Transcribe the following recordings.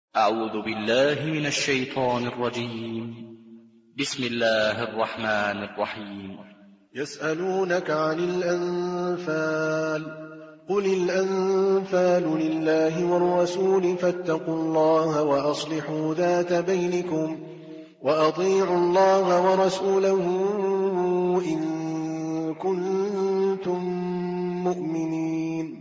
أعوذ بالله من الشيطان الرجيم. بسم الله الرحمن الرحيم. يسألونك عن الأنفال، قل الأنفال لله والرسول فاتقوا الله وأصلحوا ذات بينكم وأطيعوا الله ورسوله إن كنتم مؤمنين.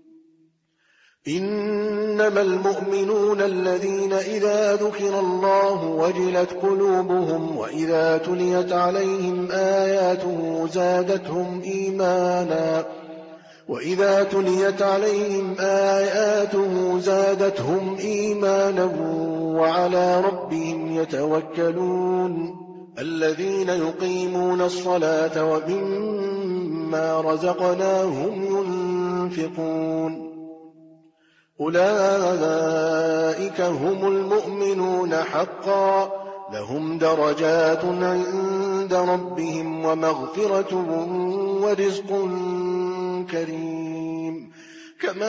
إنما المؤمنون الذين إذا ذكر الله وجلت قلوبهم وإذا تليت عليهم آياته زادتهم إيمانا وعلى ربهم يتوكلون. الذين يقيمون الصلاة ومما رزقناهم ينفقون. أولئك هم المؤمنون حقا، لهم درجات عند ربهم ومغفرة ورزق كريم. كما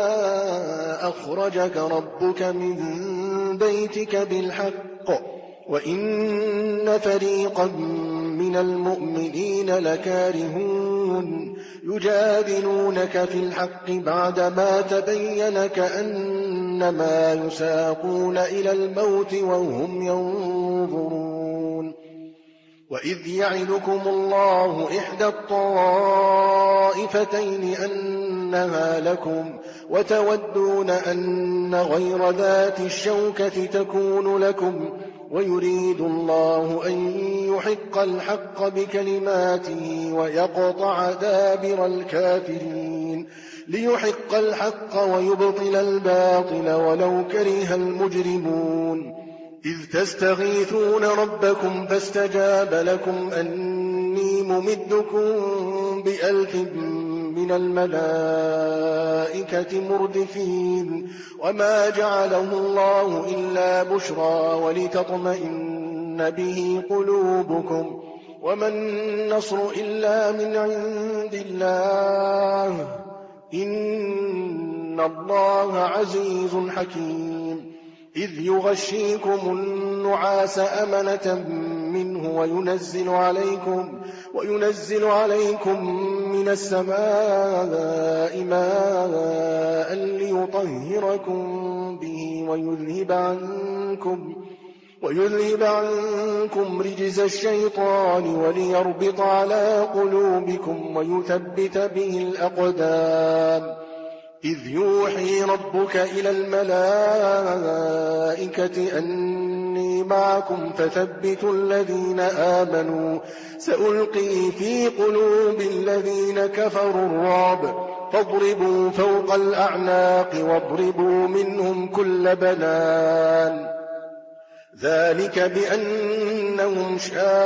أخرجك ربك من بيتك بالحق وإن فريقا من المؤمنين لكارهون. يجادلونك في الحق بعدما تبين كأنما يساقون إلى الموت وهم ينظرون. وإذ يعدكم الله إحدى الطائفتين أنها لكم وتودون أن غير ذات الشوكة تكون لكم ويريد الله أن يحق الحق بكلماته ويقطع دابر الكافرين ليحق الحق ويبطل الباطل ولو كره المجرمون. إذ تستغيثون ربكم فاستجاب لكم أني ممدكم ب1000 من الملائكة مردفين. وما جعله الله إلا بشرى ولتطمئن به قلوبكم وما النصر إلا من عند الله إن الله عزيز حكيم. إذ يغشيكم النعاس أمنة منه وينزل عليكم من السماء ماء ليطهركم به ويذهب عنكم رجز الشيطان وليربط على قلوبكم ويثبت به الأقدام. إذ يوحي ربك إلى الملائكة أني معكم فثبتوا الذين آمنوا سألقي في قلوب الذين كفروا الرعب فاضربوا فوق الأعناق واضربوا منهم كل بنان. ذلك بأنهم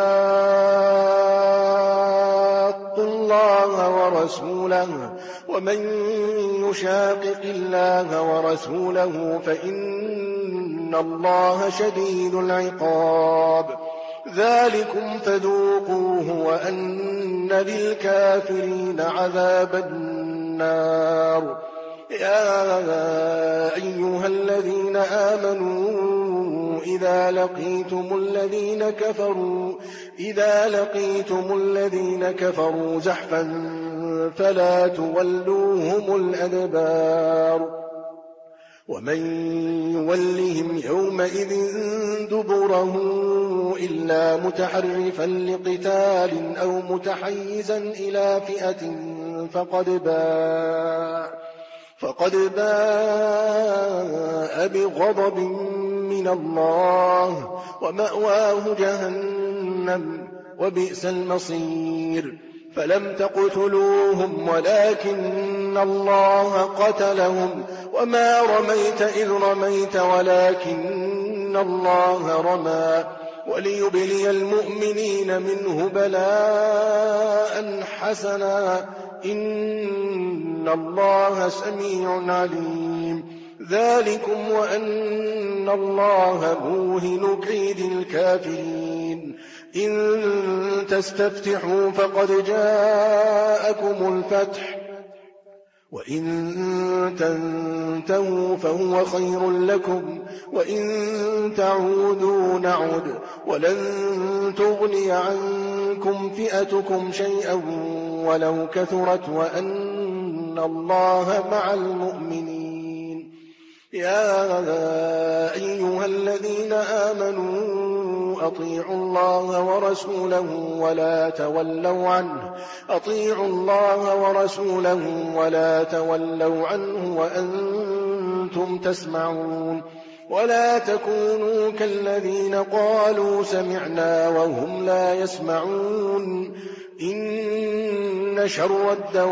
شاقوا الله ورسوله ومن يشاقق الله ورسوله فإن الله شديد العقاب. ذلكم فذوقوه وأن للكافرين عذاب النار. يا أيها الذين آمنوا إذا لقيتم الذين كفروا زحفا فلا تولوهم الأدبار. ومن يولهم يومئذ دبره إلا متحرفا لقتال أو متحيزا إلى فئة فقد باء بغضب من الله ومأواه جهنم وبئس المصير. فلم تقتلوهم ولكن الله قتلهم وما رميت إذ رميت ولكن الله رمى وليبلي المؤمنين منه بلاء حسنا إن الله سميع عليم. ذلكم وأن الله موهن كيد الكافرين. إن تستفتحوا فقد جاءكم الفتح وإن تنتهوا فهو خير لكم وإن تعودوا نعد ولن تغني عنكم فئتكم شيئا ولو كثرت وأن الله مع المؤمنين. يا أيها الذين آمنوا أطيعوا الله ورسوله ولا تولوا عنه ولا تولوا عنه وأنتم تسمعون. ولا تكونوا كالذين قالوا سمعنا وهم لا يسمعون. إن شر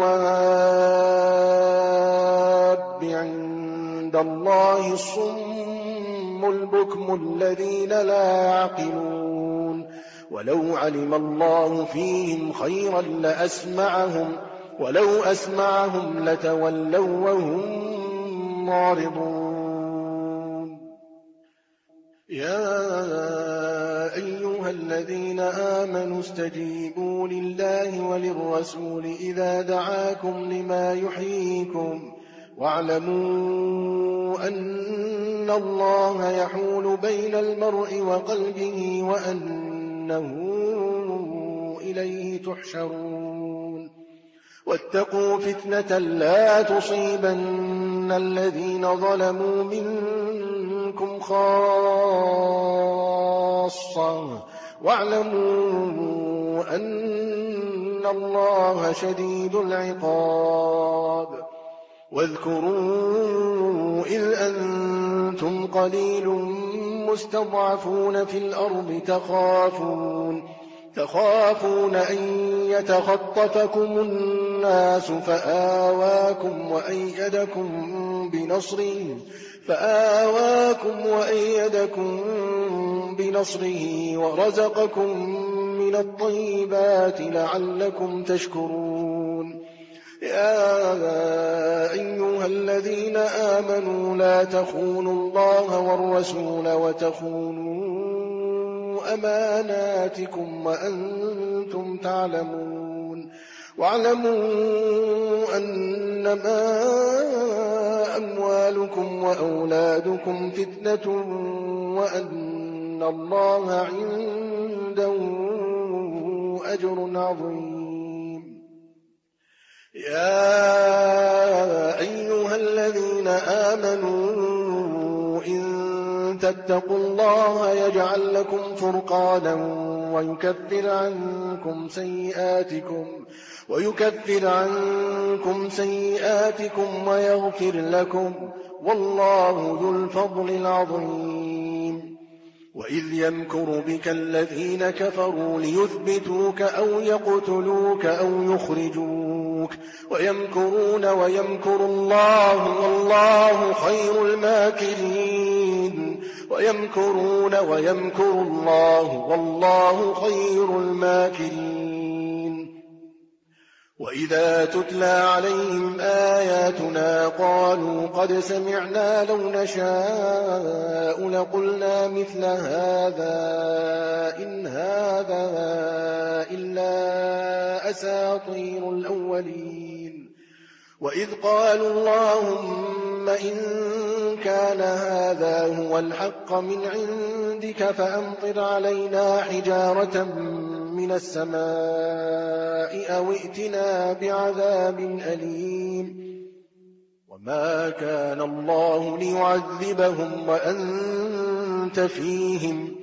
الدواب عند الله الصم البكم الذين لا يعقلون. ولو علم الله فيهم خيرا ولو أسمعهم لتولوا وهم معرضون. يا أيها الذين آمنوا استجيبوا لله وللرسول إذا دعاكم لما يحييكم واعلموا أن الله يحول بين المرء وقلبه وأنه إليه تحشرون. واتقوا فتنة لا تصيبن الذين ظلموا منكم خاصة واعلموا أن الله شديد العقاب. واذكروا إذ أنتم قليل مستضعفون في الأرض تخافون أن يتخطفكم الناس فآواكم وأيدكم بنصره ورزقكم من الطيبات لعلكم تشكرون. يا أيها الذين آمنوا لا تخونوا الله والرسول وتخونوا أماناتكم وأنتم تعلمون. واعلموا أنما أموالكم وأولادكم فتنة وأن الله عنده أجر عظيم. يا أيها الذين آمنوا إن تتقوا الله يجعل لكم فرقانا ويكفر عنكم سيئاتكم ويغفر لكم والله ذو الفضل العظيم. وإذ يمكر بك الذين كفروا ليثبتوك أو يقتلوك أو يخرجوك ويمكرون ويمكر الله والله خير الماكرين. ويمكرون ويمكر الله والله خير الماكرين. وإذا تتلى عليهم آياتنا قالوا قد سمعنا لو نشاء لقلنا مثل هذا إن هذا إلا أساطير الأولين. وإذ قالوا اللهم إن كان هذا هو الحق من عندك فأمطر علينا حجارة من السماء أو ائتنا بعذاب أليم. وما كان الله ليعذبهم وأنت فيهم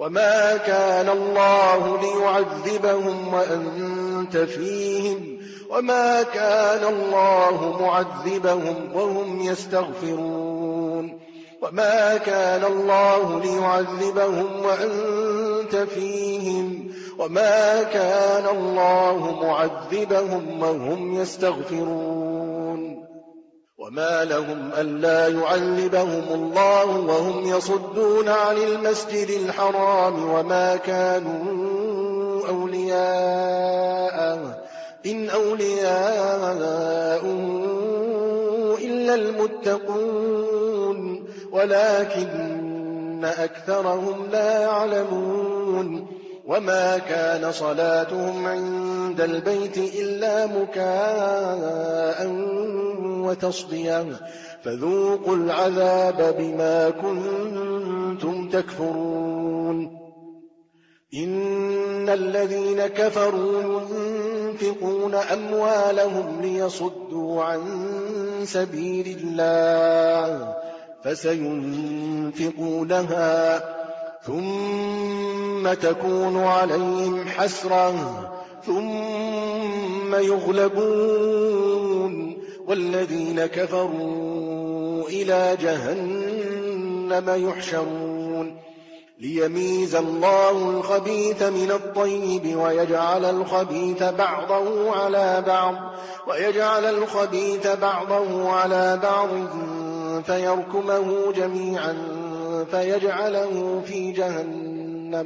وما كان الله معذبهم وهم يستغفرون. وما كان الله ليعذبهم وأنت فيهم وما كان الله معذبهم وهم يستغفرون. وما لهم ألا يعذبهم الله وهم يصدون عن المسجد الحرام وما كانوا أولياءه إن أولياءه إلا المتقون ولكن أكثرهم لا يعلمون. وما كان صلاتهم عند البيت إلا مكاء وتصدية فذوقوا العذاب بما كنتم تكفرون إن الذين كفروا ينفقون أموالهم ليصدوا عن سبيل الله فسينفقونها ثم تكون عليهم حسرة ثم يغلبون والذين كفروا إلى جهنم يحشرون ليميز الله الخبيث من الطيب ويجعل الخبيث بعضه على بعض فيركمه جميعا فيجعله في جهنم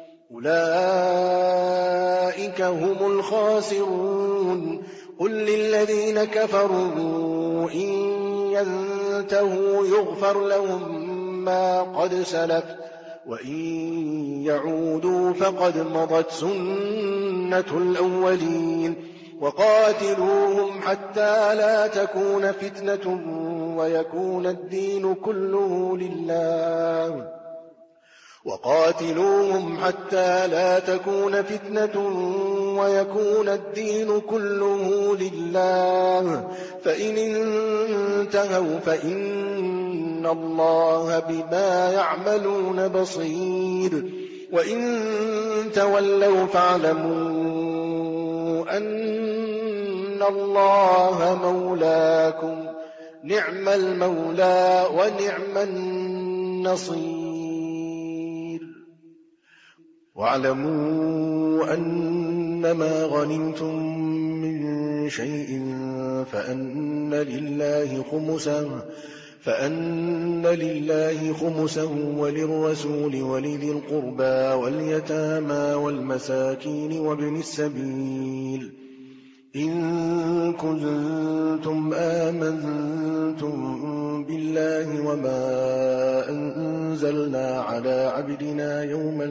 أولئك هم الخاسرون قل للذين كفروا إن ينتهوا يغفر لهم ما قد سلف وإن يعودوا فقد مضت سنة الأولين وقاتلوهم حتى لا تكون فتنة ويكون الدين كله لله فإن انتهوا فإن الله بما يعملون بصير وإن تولوا فاعلموا أن الله مولاكم نعم المولى ونعم النصير واعلموا أنما غنمتم من شيء فأن لله خمسه وللرسول ولذي القربى واليتامى والمساكين وابن السبيل إن كنتم آمنتم بالله وما أنزلنا على عبدنا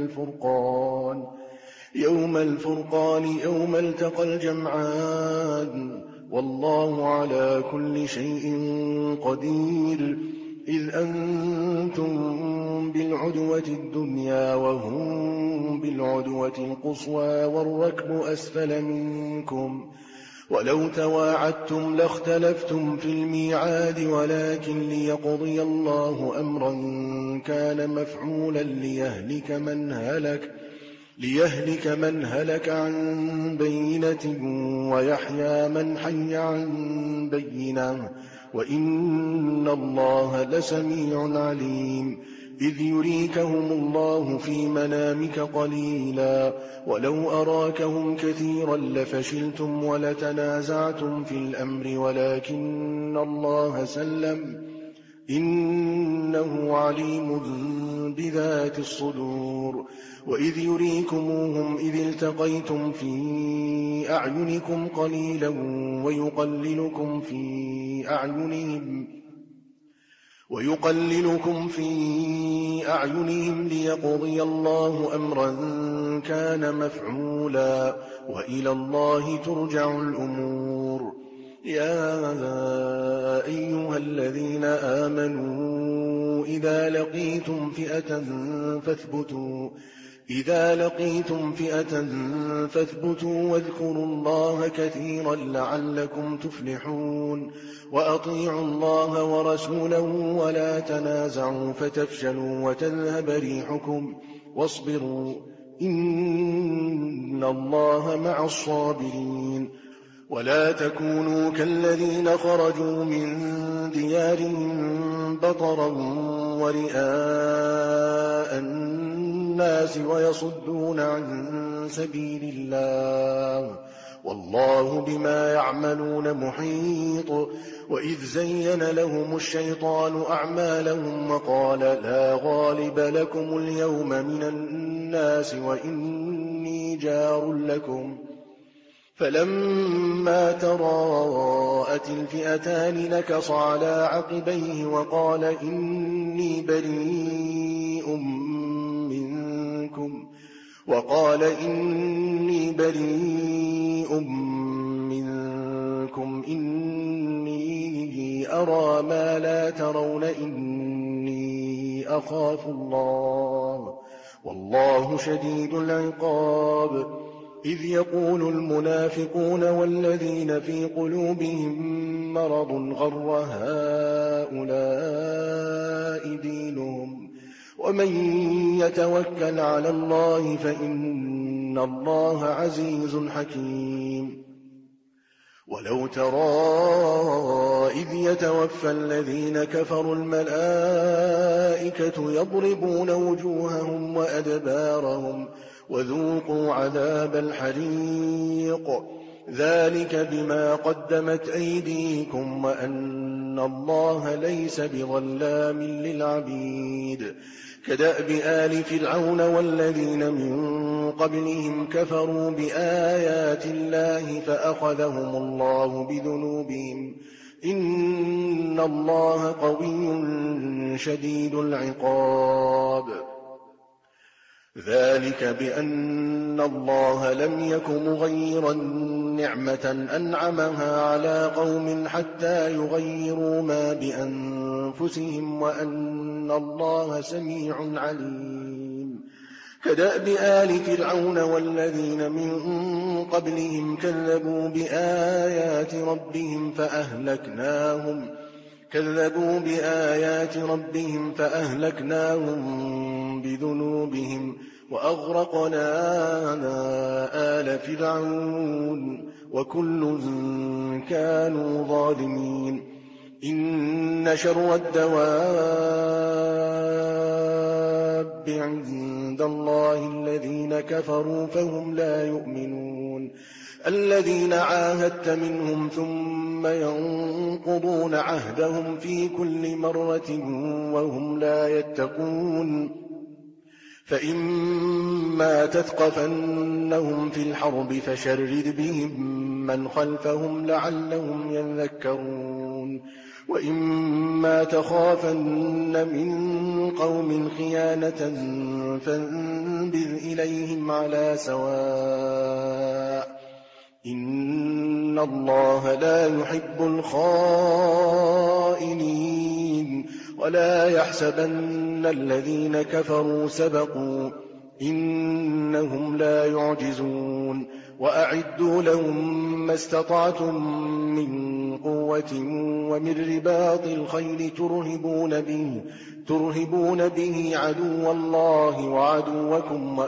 يوم الفرقان يوم التقى الجمعان والله على كل شيء قدير إذ أنتم بالعدوة الدنيا وهم بالعدوة القصوى والركب أسفل منكم ولو تواعدتم لاختلفتم في الميعاد ولكن ليقضي الله أمرا كان مفعولا ليهلك من هلك عن بينة ويحيى من حي عن بينة وإن الله لسميع عليم إذ يريكهم الله في منامك قليلا ولو أراكهم كثيرا لفشلتم ولتنازعتم في الأمر ولكن الله سلم إنه عليم بذات الصدور وإذ يريكموهم إذ التقيتم في أعينكم قليلا ويقللكم في أعينهم ليقضي الله أمرا كان مفعولا وإلى الله ترجع الأمور يا أيها الذين آمنوا إذا لقيتم فئة فاثبتوا واذكروا الله كثيرا لعلكم تفلحون وأطيعوا الله ورسوله ولا تنازعوا فتفشلوا وتذهب ريحكم واصبروا إن الله مع الصابرين ولا تكونوا كالذين خرجوا من ديارهم بطرا ورئاء الناس ويصدون عن سبيل الله والله بما يعملون محيط وإذ زين لهم الشيطان أعمالهم وقال لا غالب لكم اليوم من الناس وإني جار لكم فلما تراءت الفئتان نكص على عقبيه وقال إني بريء منكم إني إني أرى ما لا ترون إني أخاف الله والله شديد العقاب إذ يقول المنافقون والذين في قلوبهم مرض غر هؤلاء دينهم ومن يتوكل على الله فإن الله عزيز حكيم ولو ترى إذ يتوفى الذين كفروا الملائكة يضربون وجوههم وأدبارهم وذوقوا عذاب الحريق ذلك بما قدمت أيديكم وأن الله ليس بظلام للعبيد كدأب آل فرعون والذين من قبلهم كفروا بآيات الله فأخذهم الله بذنوبهم إن الله قوي شديد العقاب ذلك بأن الله لم يك مغيرا نعمة أنعمها على قوم حتى يغيروا ما بأنفسهم وأن الله سميع عليم كدأب آل فرعون والذين من قبلهم كذبوا بآيات ربهم فأهلكناهم بذنوبهم وأغرقنا آل فرعون وكل كانوا ظالمين إن شر الدواب عند الله الذين كفروا فهم لا يؤمنون الذين عاهدت منهم ثم ينقضون عهدهم في كل مرة وهم لا يتقون فإما تثقفنهم في الحرب فشرد بهم من خلفهم لعلهم يذكرون وإما تخافن من قوم خيانة فانبذ إليهم على سواء إن الله لا يحب الخائنين ولا يحسبن الذين كفروا سبقوا إنهم لا يعجزون وأعدوا لهم ما استطعتم من قوة ومن رباط الخيل ترهبون به عدو الله وعدوكم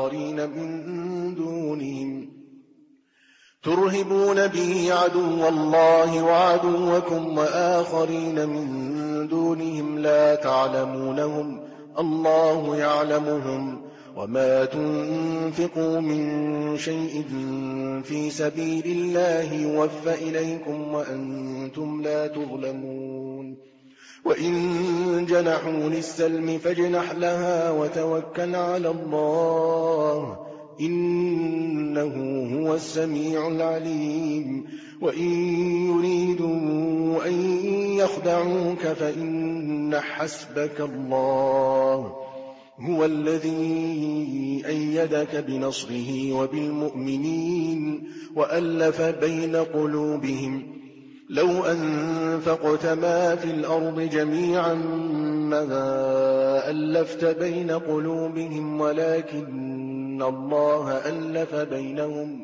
وآخرين من دونهم لا تعلمونهم الله يعلمهم وما تنفقوا من شيء في سبيل الله يوفى إليكم وأنتم لا تظلمون وإن جنحوا للسلم فاجنح لها وتوكل على الله إنه هو السميع العليم وإن يريدوا أن يخدعوك فإن حسبك الله هو الذي أيدك بنصره وبالمؤمنين وألف بين قلوبهم لو أنفقت ما في الأرض جميعا ما ألفت بين قلوبهم ولكن الله ألف بينهم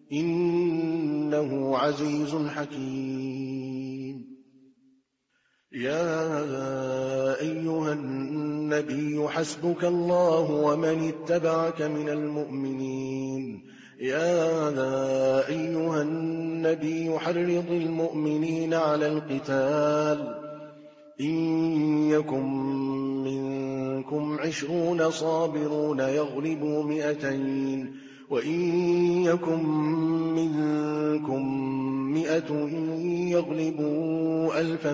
إنه عزيز حكيم يا أيها النبي حسبك الله ومن اتبعك من المؤمنين يا أيها النبي حرض المؤمنين على القتال إن يكن منكم 20 صابرون يغلبوا 200 وإن يكن منكم 100 يغلبوا 1000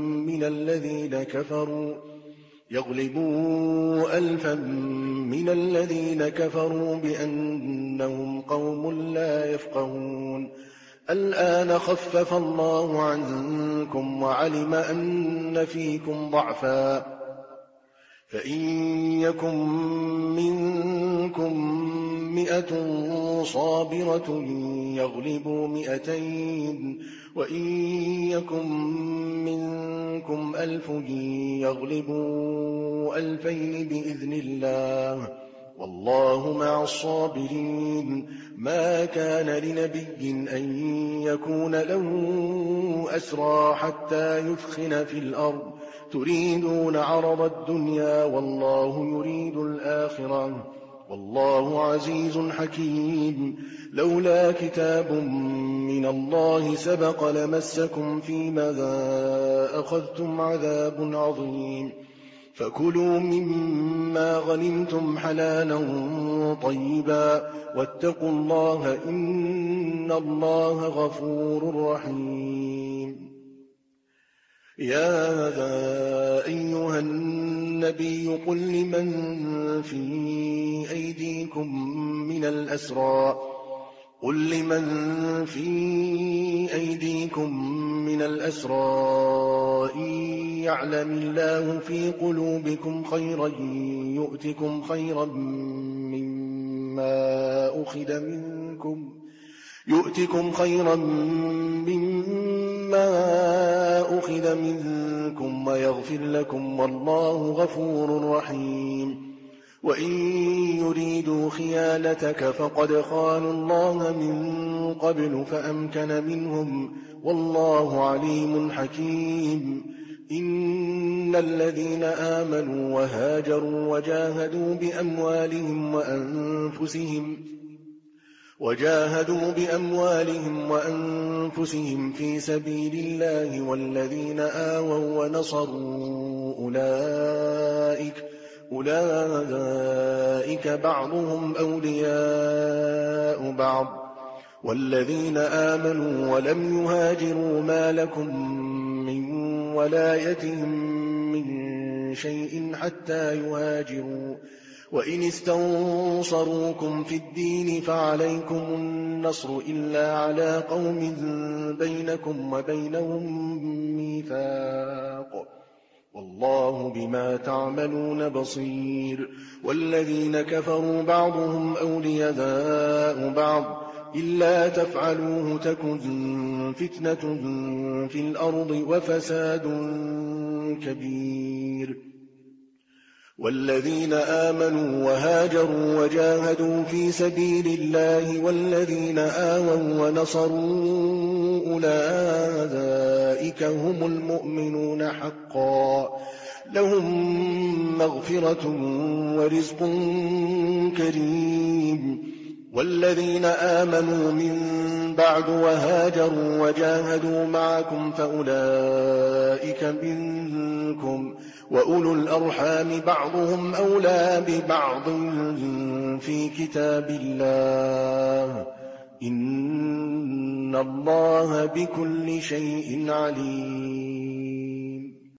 من الذين كفروا بأنهم قوم لا يفقهون الآن خفف الله عنكم وعلم أن فيكم ضعفا فإن يكن منكم 100 صابرة يغلبوا 200 وإن يكن منكم 1000 يغلبوا 2000 بإذن الله والله مع الصابرين. ما كان لنبي أن يكون له أسرى حتى يثخن في الأرض تريدون عرض الدنيا والله يريد الآخرة والله عزيز حكيم. لولا كتاب من الله سبق لمسكم فيما أخذتم عذاب عظيم. فكلوا مما غنمتم حلالا طيبا واتقوا الله إن الله غفور رحيم. يا أيها النبي قل لمن في أيديكم من الأسرى إن يعلم الله في قلوبكم خيرا يؤتكم خيرا مما أخذ منكم ويغفر لكم والله غفور رحيم. وإن يريدوا خيانتك فقد خانوا الله من قبل فأمكن منهم والله عليم حكيم. إن الذين آمنوا وهاجروا وجاهدوا بأموالهم وأنفسهم في سبيل الله والذين آووا ونصروا أولئك بعضهم أولياء بعض والذين آمنوا ولم يهاجروا ما لكم من ولايتهم من شيء حتى يهاجروا وإن استنصروكم في الدين فعليكم النصر إلا على قوم بينكم وبينهم ميثاق والله بما تعملون بصير. والذين كفروا بعضهم أولياء بعض إلا تفعلوه تكن فتنة في الأرض وفساد كبير. والذين آمنوا وهاجروا وجاهدوا في سبيل الله والذين آووا ونصروا أولئك هم المؤمنون حقا لهم مغفرة ورزق كريم. والذين آمنوا من بعد وهاجروا وجاهدوا معكم فأولئك منكم وأولو الأرحام بعضهم أولى ببعض في كتاب الله إن الله بكل شيء عليم.